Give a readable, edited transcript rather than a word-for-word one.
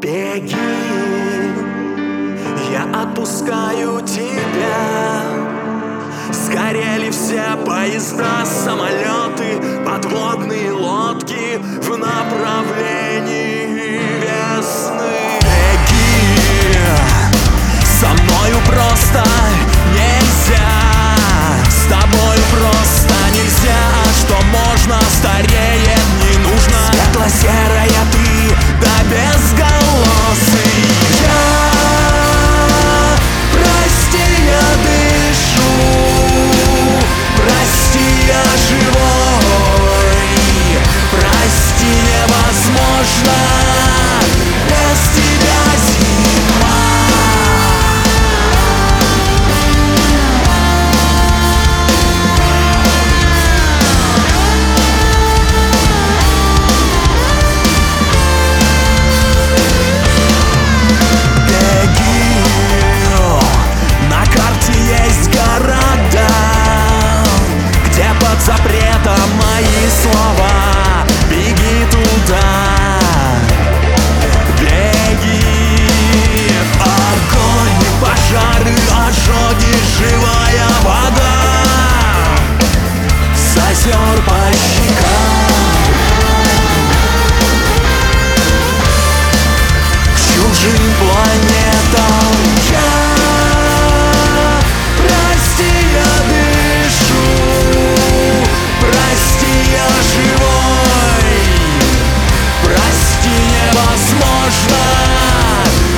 Беги, я отпускаю тебя. Сгорели все поезда, самолеты, подводные лодки в направлении весны. Беги, со мною просто нельзя, с тобою просто нельзя. Что можно, стареет не нужно. Светло-серая ты, да безголосый я. Прости, я дышу, прости, я живой, прости, невозможно без тебя зима. Запретом мои слова, беги туда, беги. Огонь, пожары, ожоги, живая вода с озер по щекам к чужим планетам. Прости, я дышу, прости, я живой, прости, невозможно